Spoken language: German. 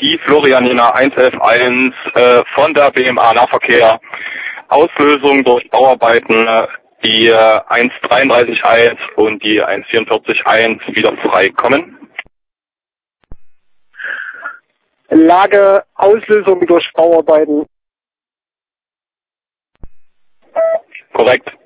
die Florianina 111.1 von der BMA Nahverkehr. Auslösung durch Bauarbeiten, die 1.33.1 und die 1.44.1 wieder freikommen. Lage Auslösung durch Bauarbeiten. Korrekt.